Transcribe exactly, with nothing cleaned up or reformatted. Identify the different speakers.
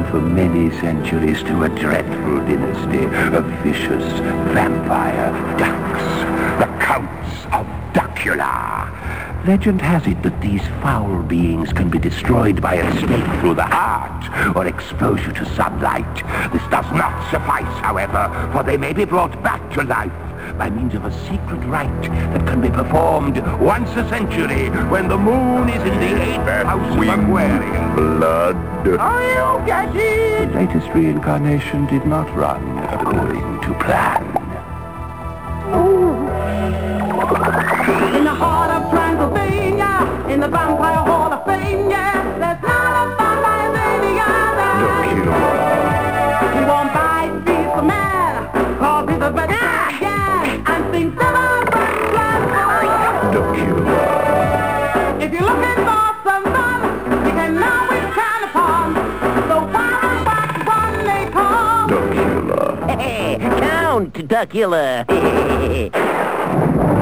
Speaker 1: for many centuries to a dreadful dynasty of vicious vampire ducks, the Counts of Duckula. Legend has it that these foul beings can be destroyed by a snake through the heart or exposure to sunlight. This does not suffice, however, for they may be brought back to life by means of a secret rite that can be performed once a century when the moon is in the eighth house of Aquarius.
Speaker 2: Blood.
Speaker 1: Oh, you get it! The latest reincarnation did not run according to plan.
Speaker 3: In the heart of Transylvania, in the Vampire Hall of Fame, yeah, there's not a vampire baby out there. He won't bite, beat the man, cause he's a better again, and thinks never but blood. If you're looking for some fun, you can always count upon the wild wax one they call
Speaker 2: Duckula.
Speaker 4: Count Duckula.